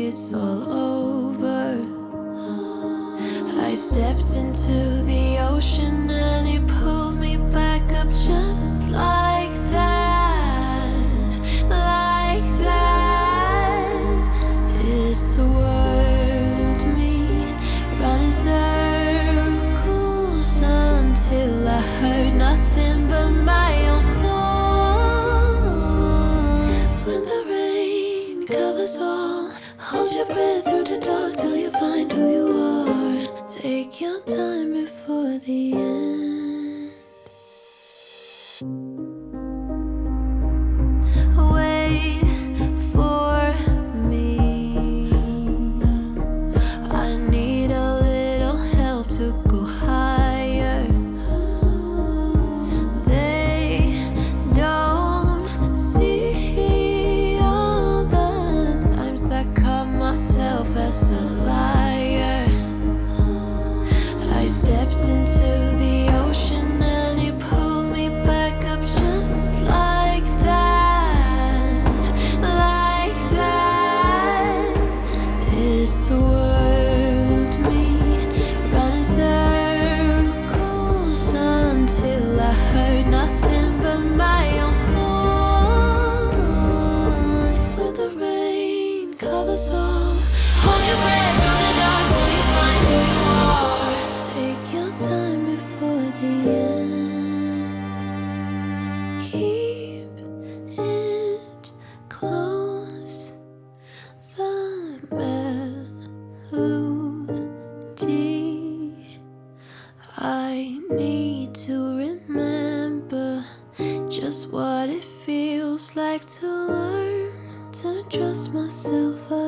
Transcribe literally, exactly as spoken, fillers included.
it's all over. I stepped into the ocean and it pulled me back up just like that, like that. It's a world me running circles until I heard nothing but my own song. When the rain covers all, hold your breath through the dark till you find who you are. Take your time before the end. Wait for me. I need a little help to go higher. They don't see all the times I caught myself as a liar. I stepped into the ocean and it pulled me back up just like that, like that. It's a world me running circles until I heard nothing but my own song. When the rain covers all, hold your breath through the dark till you find who you are. Take your time before the end. Keep it close. The melody. I need to remember just what it feels like to learn to trust myself